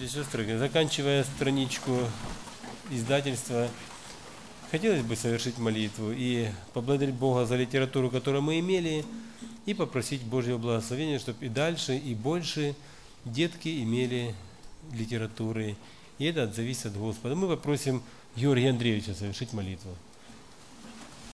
и сестры, заканчивая страничку издательства, хотелось бы совершить молитву и поблагодарить Бога за литературу, которую мы имели, и попросить Божьего благословения, чтобы и дальше, и больше детки имели литературы. И это зависит от Господа. Мы попросим Георгия Андреевича совершить молитву.